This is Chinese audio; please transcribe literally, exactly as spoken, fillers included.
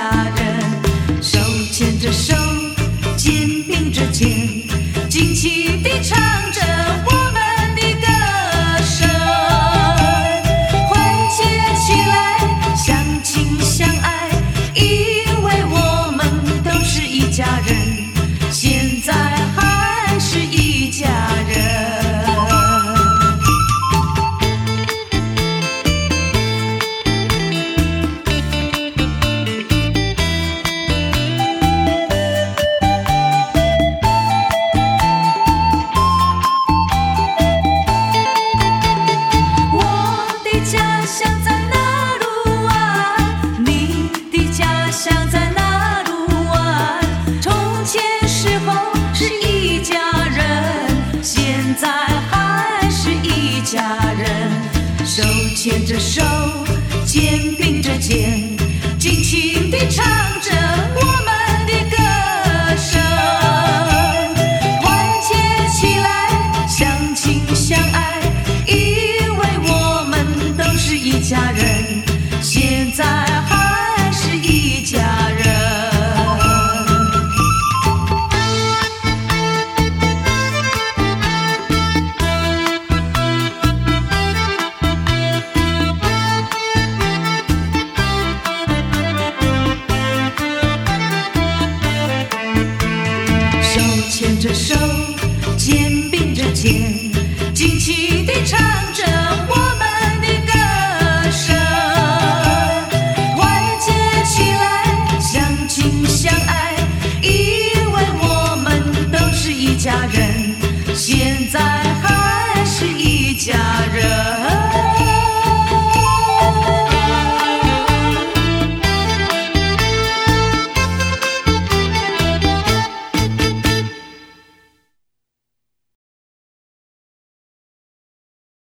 家人，手牵着手，肩并着肩，尽情地唱着我们的歌声。团结起来，相亲相爱，因为我们都是一家人，现在还是一家人。手牵着手，肩并着肩，尽情地唱